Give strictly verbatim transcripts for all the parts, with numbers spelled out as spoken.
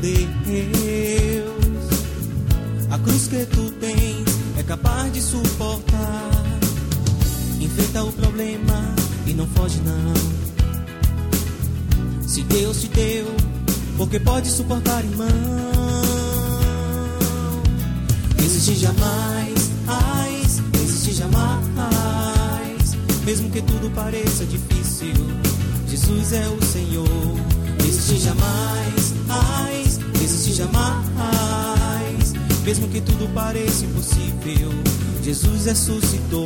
Deus. A cruz que tu tens é capaz de suportar. Enfrenta o problema e não foge não. Se Deus te deu, porque pode suportar, irmão. Desiste jamais, ai, desiste jamais. Mesmo que tudo pareça difícil, Jesus é o Senhor. Desiste jamais, ai, desiste jamais. Mesmo que tudo pareça impossível, Jesus ressuscitou.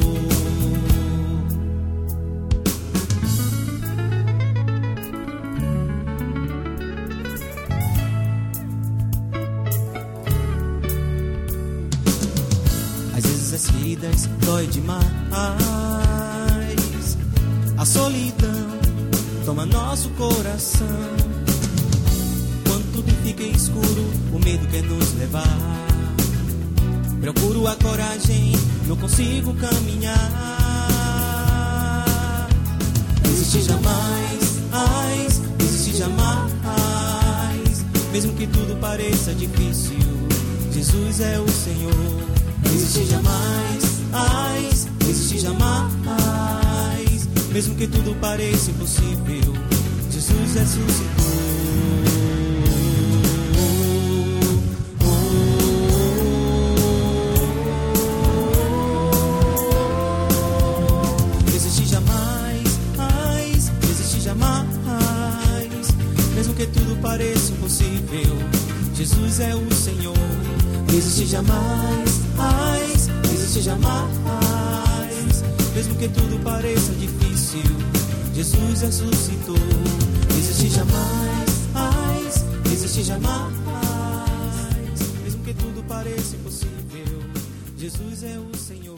Às vezes as feridas dói demais. A solidão toma nosso coração. Quando tudo fica escuro, o medo quer nos levar. Procuro a coragem, não consigo caminhar. Desiste jamais, ai, desiste jamais. Mesmo que tudo pareça difícil, Jesus é o Senhor. Desiste jamais, ai, desiste jamais. Mesmo que tudo pareça impossível, Jesus ressuscitou. Desiste jamais, ai, desiste jamais. Mesmo que tudo pareça impossível, Jesus é o Senhor. Desiste jamais, ai, desiste jamais. Mesmo que tudo pareça difícil, Jesus ressuscitou. Desiste jamais, ai, desiste jamais. Mesmo que tudo pareça impossível, Jesus é o Senhor.